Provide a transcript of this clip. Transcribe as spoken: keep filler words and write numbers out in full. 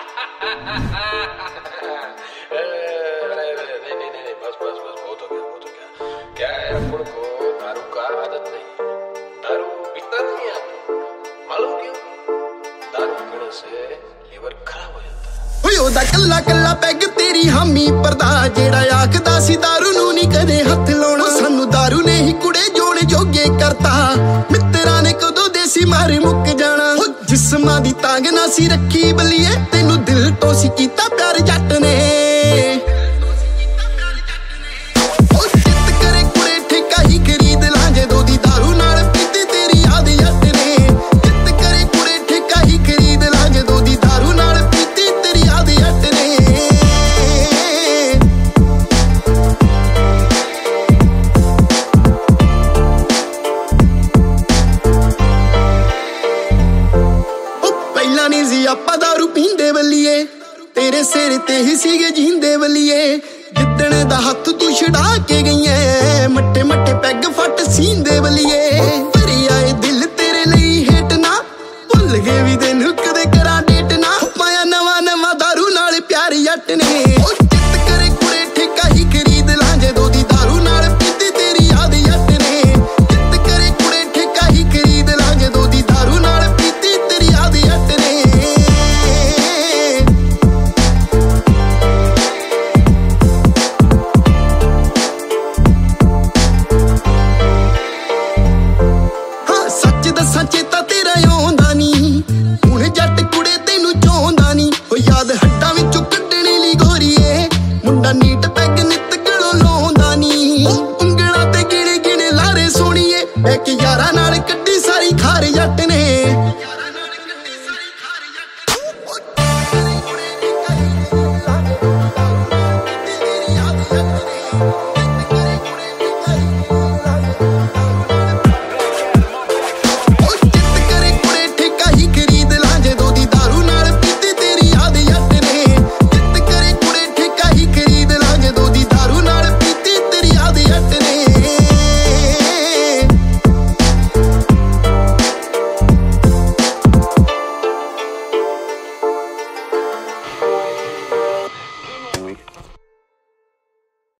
नहीं नहीं नहीं बस बस बस बहुत हो गया बहुत हो गया। क्या है अपन को दारू का आदत नहीं, दारू पीता नहीं है अपन, मालूम क्यों? दारू पीने से लीवर खराब हो जाता है। ओए ओदा कल्ला कल्ला पैग तेरी हामी परदा जेड़ा आखदा सी दारू नू नहीं कदे हथ लाउणा, सानू दारू ने ही कुड़े जोड़े जोगे करता, मित्तरां ने कदों देसी मारे मुक जाना। जिस्मां दी तांग ना सी रखी बलिए तेनू दिल तो सी कीता प्यार जट ने, ਆਪਾਂ दारू पींदे बलिए तेरे सिर ते ही सीगे जींदे बलिए, जिद्दण दा हथ तू छड़ा के गई है मट्टे मट्टे पैग फट सींदे बलिए।